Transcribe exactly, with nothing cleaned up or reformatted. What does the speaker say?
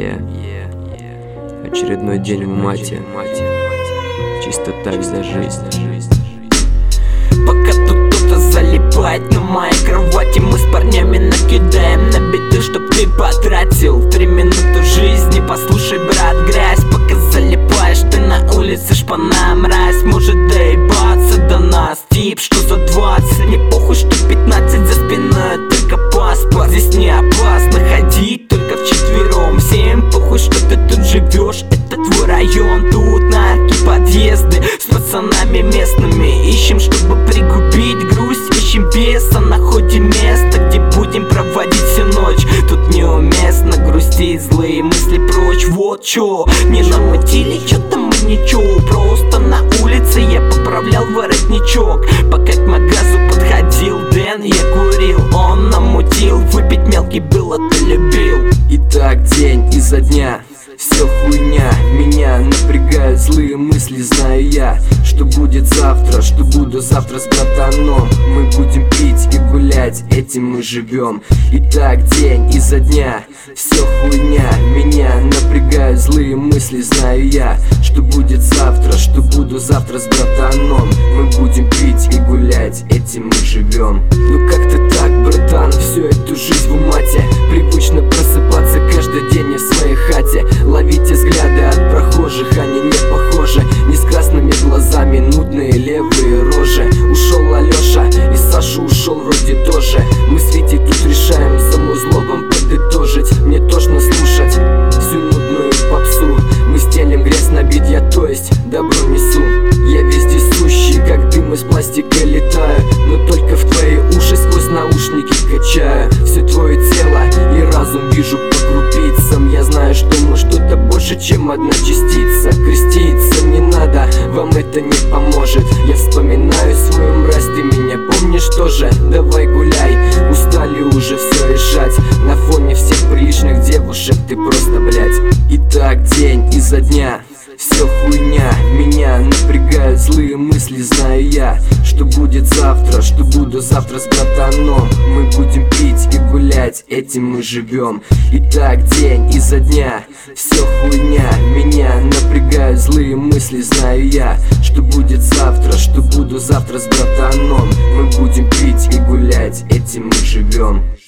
Yeah. Очередной день в мате, чисто так за жизнь. Пока тут кто-то залипает на моей кровати, мы с парнями накидаем на биты, чтоб ты потратил три минуты жизни. Послушай, брат, грязь, пока залипаешь ты на улице, шпана мразь может доебаться до нас. Тип, что за двадцать, не похуй, что пятнадцать за спиной, только паспорт. Здесь не опасно ходить только вчетвером, всем похуй, что ты тут живешь, это твой район. Тут нарки, подъезды с пацанами местными, ищем, чтобы пригубить грусть, ищем беса, находим место, где будем проводить всю ночь. Тут неуместно грустить, злые мысли прочь. Вот чё, не намутили, чё-то мы ничего, просто на улице я поправлял воротничок. Пока к магазу подходил Дэн, я курил, он намутил, выпить мелкий было, ты любил. И так день изо дня, все хуйня, меня напрягают злые мысли, знаю я, что будет завтра, что буду завтра с братаном. Мы будем пить и гулять, этим мы живем. И так день изо дня, все хуйня, меня напрягают злые мысли, знаю я, что будет завтра, что буду завтра с братаном. Мы будем пить и гулять, этим мы живем. Ну как-то так, братан, всю эту жизнь в умате, привычно просыпаться каждый день не в своей хате. Ловите взгляды от прохожих, они не похожи, не с красными глазами, нудные левые рожи. Ушел Алёша, и Саша ушел вроде тоже. Мы с Витей тут решаем саму злобом подытожить. Мне тошно слушать всю нудную попсу. Мы стелим грязь на бит, я то есть добро несу. Я вездесущий, как дым из пластика летаю, но только в твои уши сквозь наушники качаю. Все твое тело и разум вижу по крупицам. Я знаю, что мы что-то больше, чем одна частица. Креститься не надо, вам это не поможет. Я вспоминаю свою мразь, ты меня помнишь тоже? Давай гуляй, устали уже все решать. На фоне всех приличных девушек ты просто, блядь. И так день изо дня, все хуйня, меня напрягают злые мысли, знаю я, что будет завтра, что буду завтра с братаном. Мы будем пить и гулять, этим мы живем. И так день изо дня, все хуйня, меня напрягают злые мысли, знаю я, что будет завтра, что буду завтра с братаном. Мы будем пить и гулять, этим мы живем.